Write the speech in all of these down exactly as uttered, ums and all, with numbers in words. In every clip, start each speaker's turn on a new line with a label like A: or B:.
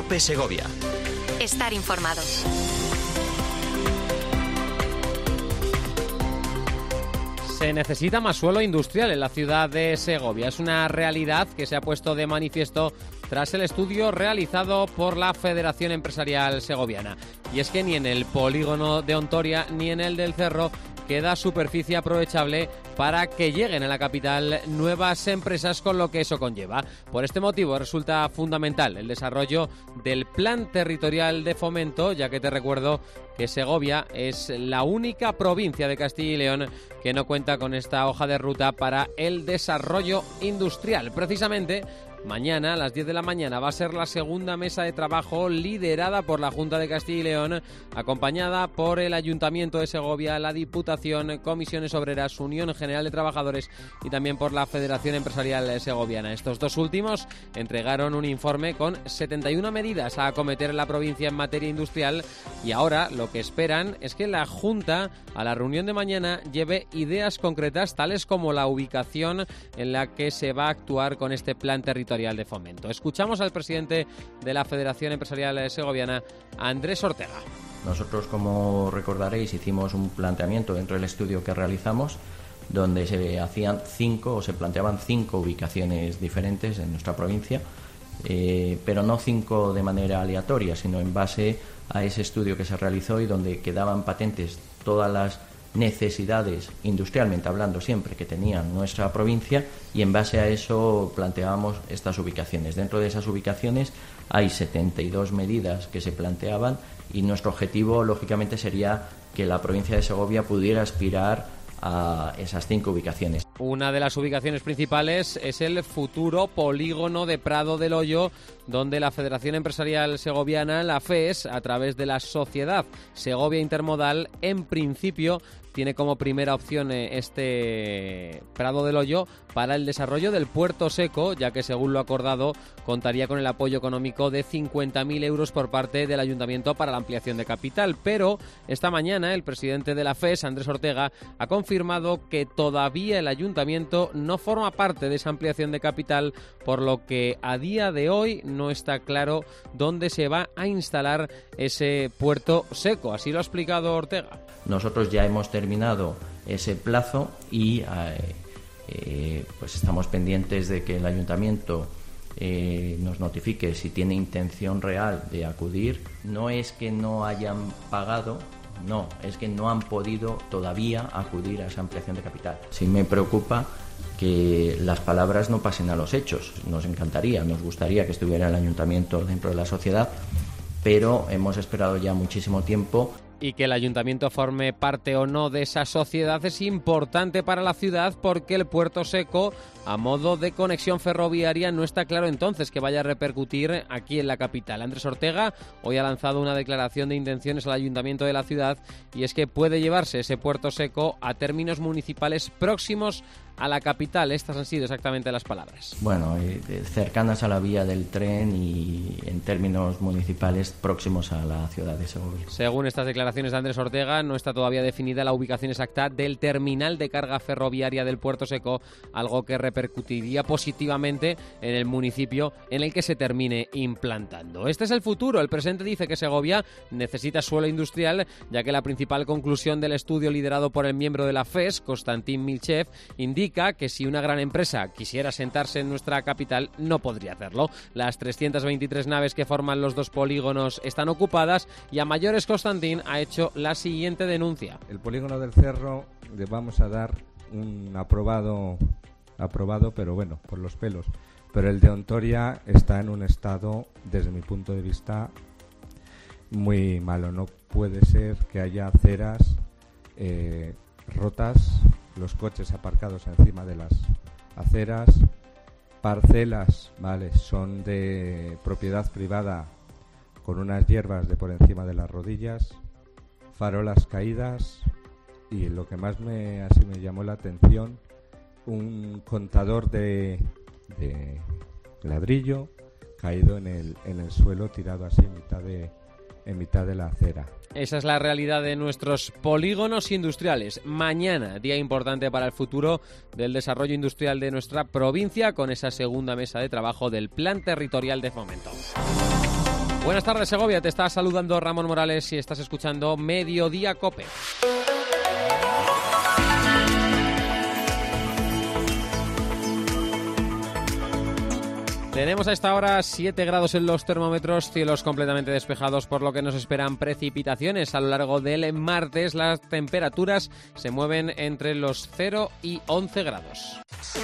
A: Cope Segovia.
B: Estar informado.
C: Se necesita más suelo industrial en la ciudad de Segovia. Es una realidad que se ha puesto de manifiesto tras el estudio realizado por la Federación Empresarial Segoviana. Y es que ni en el polígono de Ontoria ni en el del Cerro queda superficie aprovechable para que lleguen a la capital nuevas empresas, con lo que eso conlleva. Por este motivo resulta fundamental el desarrollo del Plan Territorial de Fomento, ya que te recuerdo que Segovia es la única provincia de Castilla y León que no cuenta con esta hoja de ruta para el desarrollo industrial. Precisamente, mañana a las diez de la mañana va a ser la segunda mesa de trabajo liderada por la Junta de Castilla y León, acompañada por el Ayuntamiento de Segovia, la Diputación, Comisiones Obreras, Unión General de Trabajadores y también por la Federación Empresarial Segoviana. Estos dos últimos entregaron un informe con setenta y una medidas a acometer en la provincia en materia industrial, y ahora lo que esperan es que la Junta a la reunión de mañana lleve ideas concretas, tales como la ubicación en la que se va a actuar con este plan territorial de fomento. Escuchamos al presidente de la Federación Empresarial Segoviana, Andrés Ortega.
D: Nosotros, como recordaréis, hicimos un planteamiento dentro del estudio que realizamos, donde se hacían cinco o se planteaban cinco ubicaciones diferentes en nuestra provincia, eh, pero no cinco de manera aleatoria, sino en base a ese estudio que se realizó y donde quedaban patentes todas las necesidades, industrialmente hablando siempre, que tenía nuestra provincia, y en base a eso planteábamos estas ubicaciones. Dentro de esas ubicaciones hay setenta y dos medidas que se planteaban, y nuestro objetivo, lógicamente, sería que la provincia de Segovia pudiera aspirar a esas cinco ubicaciones.
C: Una de las ubicaciones principales es el futuro polígono de Prado del Hoyo, donde la Federación Empresarial Segoviana, la F E S, a través de la Sociedad Segovia Intermodal, en principio tiene como primera opción este Prado del Hoyo para el desarrollo del puerto seco, ya que, según lo acordado, contaría con el apoyo económico de cincuenta mil euros por parte del Ayuntamiento para la ampliación de capital. Pero esta mañana el presidente de la F E S, Andrés Ortega, ha confirmado que todavía el Ayuntamiento no forma parte de esa ampliación de capital, por lo que a día de hoy no está claro dónde se va a instalar ese puerto seco. Así lo ha explicado Ortega.
D: Nosotros ya hemos terminado ese plazo y eh, eh, pues estamos pendientes de que el Ayuntamiento eh, nos notifique si tiene intención real de acudir. No es que no hayan pagado, no, es que no han podido todavía acudir a esa ampliación de capital. Sí me preocupa que las palabras no pasen a los hechos. Nos encantaría, nos gustaría que estuviera el Ayuntamiento dentro de la sociedad, pero hemos esperado ya muchísimo tiempo.
C: Y que el Ayuntamiento forme parte o no de esa sociedad es importante para la ciudad, porque el puerto seco, a modo de conexión ferroviaria, no está claro entonces que vaya a repercutir aquí en la capital. Andrés Ortega hoy ha lanzado una declaración de intenciones al Ayuntamiento de la ciudad, y es que puede llevarse ese puerto seco a términos municipales próximos a la capital. Estas han sido exactamente las palabras.
D: Bueno, eh, cercanas a la vía del tren y en términos municipales próximos a la ciudad de Segovia.
C: Según estas declaraciones de Andrés Ortega, no está todavía definida la ubicación exacta del terminal de carga ferroviaria del puerto seco, algo que repercutiría positivamente en el municipio en el que se termine implantando. Este es el futuro. El presente dice que Segovia necesita suelo industrial, ya que la principal conclusión del estudio liderado por el miembro de la F E S, Konstantin Milchev, indica que si una gran empresa quisiera sentarse en nuestra capital, no podría hacerlo. Las trescientas veintitrés naves que forman los dos polígonos están ocupadas, y a mayores Konstantin ha hecho la siguiente denuncia.
E: El polígono del Cerro le vamos a dar un aprobado, aprobado, pero bueno, por los pelos. Pero el de Ontoria está en un estado, desde mi punto de vista, muy malo. No puede ser que haya aceras eh, rotas, los coches aparcados encima de las aceras, parcelas, vale, son de propiedad privada con unas hierbas de por encima de las rodillas, farolas caídas, y lo que más me así me llamó la atención, un contador de, de ladrillo caído en el en el suelo, tirado así en mitad de en mitad de la acera.
C: Esa es la realidad de nuestros polígonos industriales. Mañana, día importante para el futuro del desarrollo industrial de nuestra provincia, con esa segunda mesa de trabajo del Plan Territorial de Fomento. Buenas tardes, Segovia. Te está saludando Ramón Morales y estás escuchando Mediodía COPE. Tenemos a esta hora siete grados en los termómetros, cielos completamente despejados, por lo que nos esperan precipitaciones. A lo largo del martes las temperaturas se mueven entre los cero y once grados.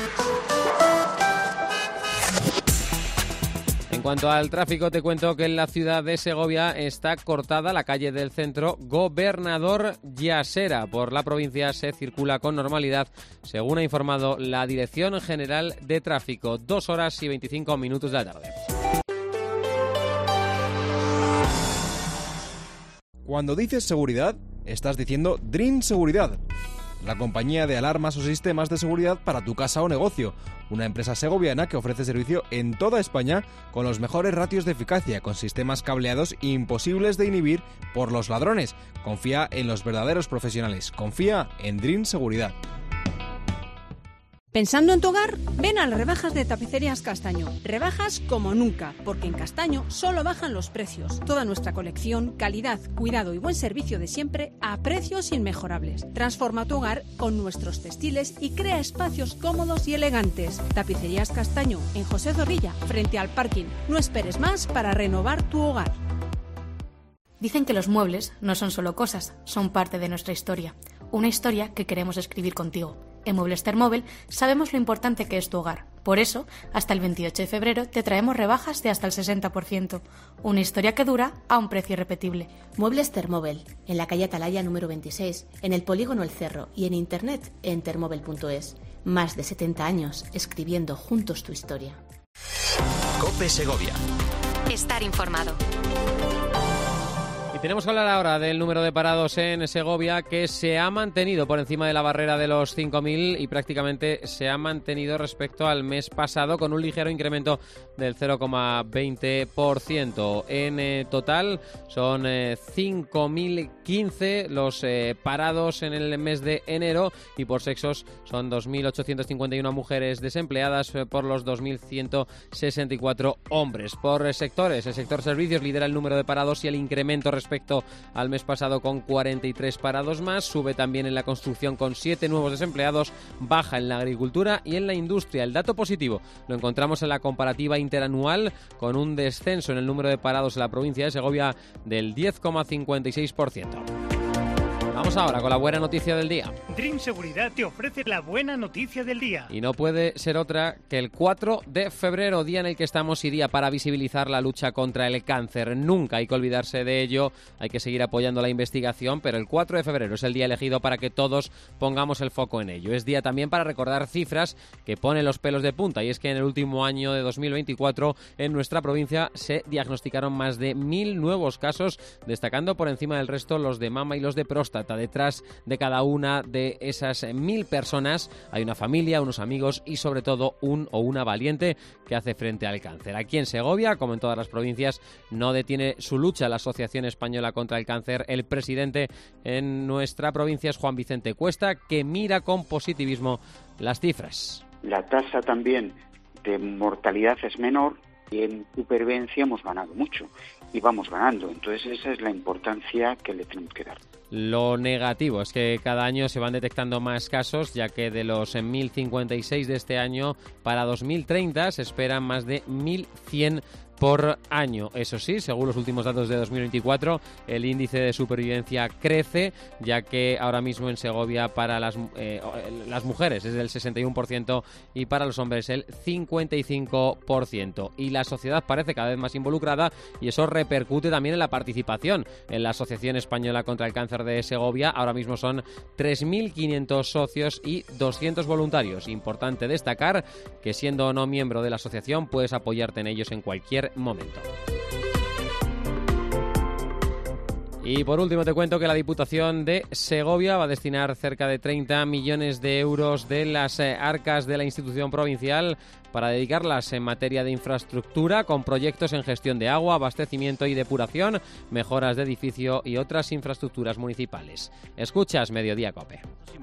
C: En cuanto al tráfico, te cuento que en la ciudad de Segovia está cortada la calle del centro Gobernador Llasera. Por la provincia se circula con normalidad, según ha informado la Dirección General de Tráfico. Dos horas y veinticinco minutos de la tarde.
A: Cuando dices seguridad, estás diciendo Dream Seguridad, la compañía de alarmas o sistemas de seguridad para tu casa o negocio. Una empresa segoviana que ofrece servicio en toda España con los mejores ratios de eficacia, con sistemas cableados imposibles de inhibir por los ladrones. Confía en los verdaderos profesionales. Confía en Dream Seguridad.
F: ¿Pensando en tu hogar? Ven a las rebajas de Tapicerías Castaño. Rebajas como nunca, porque en Castaño solo bajan los precios. Toda nuestra colección, calidad, cuidado y buen servicio de siempre a precios inmejorables. Transforma tu hogar con nuestros textiles y crea espacios cómodos y elegantes. Tapicerías Castaño, en José Zorrilla, frente al parking. No esperes más para renovar tu hogar.
G: Dicen que los muebles no son solo cosas, son parte de nuestra historia. Una historia que queremos escribir contigo. En Muebles Termóvel sabemos lo importante que es tu hogar. Por eso, hasta el veintiocho de febrero te traemos rebajas de hasta el sesenta por ciento. Una historia que dura a un precio irrepetible.
H: Muebles Termóvel, en la calle Atalaya número veintiséis, en el Polígono El Cerro y en internet en termóvel punto es. Más de setenta años escribiendo juntos tu historia.
I: COPE Segovia.
B: Estar informado.
C: Y tenemos que hablar ahora del número de parados en Segovia, que se ha mantenido por encima de la barrera de los cinco mil y prácticamente se ha mantenido respecto al mes pasado, con un ligero incremento del cero coma veinte por ciento. En eh, total son eh, cinco mil quince los eh, parados en el mes de enero, y por sexos son dos mil ochocientas cincuenta y una mujeres desempleadas eh, por los dos mil ciento sesenta y cuatro hombres. Por eh, sectores, el sector servicios lidera el número de parados y el incremento respecto al mes pasado, con cuarenta y tres parados más. Sube también en la construcción con siete nuevos desempleados, baja en la agricultura y en la industria. El dato positivo lo encontramos en la comparativa interanual, con un descenso en el número de parados en la provincia de Segovia del diez coma cincuenta y seis por ciento. Vamos ahora con la buena noticia del día.
J: Dream Seguridad te ofrece la buena noticia del día.
C: Y no puede ser otra que el cuatro de febrero, día en el que estamos y día para visibilizar la lucha contra el cáncer. Nunca hay que olvidarse de ello, hay que seguir apoyando la investigación, pero el cuatro de febrero es el día elegido para que todos pongamos el foco en ello. Es día también para recordar cifras que ponen los pelos de punta, y es que en el último año de dos mil veinticuatro en nuestra provincia se diagnosticaron más de mil nuevos casos, destacando por encima del resto los de mama y los de próstata. Detrás de cada una de esas mil personas hay una familia, unos amigos y sobre todo un o una valiente que hace frente al cáncer. Aquí en Segovia, como en todas las provincias, no detiene su lucha la Asociación Española contra el Cáncer. El presidente en nuestra provincia es Juan Vicente Cuesta, que mira con positivismo las cifras.
K: La tasa también de mortalidad es menor y en supervivencia hemos ganado mucho y vamos ganando. Entonces esa es la importancia que le tenemos que dar.
C: Lo negativo es que cada año se van detectando más casos, ya que de los mil cincuenta y seis de este año, para dos mil treinta se esperan más de mil cien por año. Eso sí, según los últimos datos de dos mil veinticuatro, el índice de supervivencia crece, ya que ahora mismo en Segovia para las, eh, las mujeres es del sesenta y uno por ciento y para los hombres el cincuenta y cinco por ciento. Y la sociedad parece cada vez más involucrada, y eso repercute también en la participación en la Asociación Española contra el Cáncer de Segovia. Ahora mismo son tres mil quinientos socios y doscientos voluntarios. Importante destacar que, siendo o no miembro de la asociación, puedes apoyarte en ellos en cualquier momento. Y por último te cuento que la Diputación de Segovia va a destinar cerca de treinta millones de euros de las arcas de la institución provincial para dedicarlas en materia de infraestructura, con proyectos en gestión de agua, abastecimiento y depuración, mejoras de edificio y otras infraestructuras municipales. Escuchas Mediodía COPE.